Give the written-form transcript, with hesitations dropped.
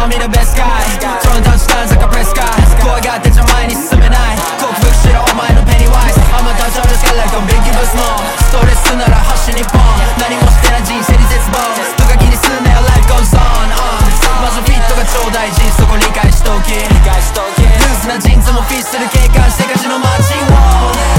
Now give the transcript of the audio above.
を見るベスカイトロンタウンスタン坂プレスカイ怖がってちゃ前に進めない克服しろお前のペニーワイズあまたちょうどしかlike a big give us moreストレスなら発信日本何もしてない人生に絶望とか気にすんなよ life goes on、まずフィットが超大事そこ理解しときルースなジーンズもフィットする警戒してガチの街を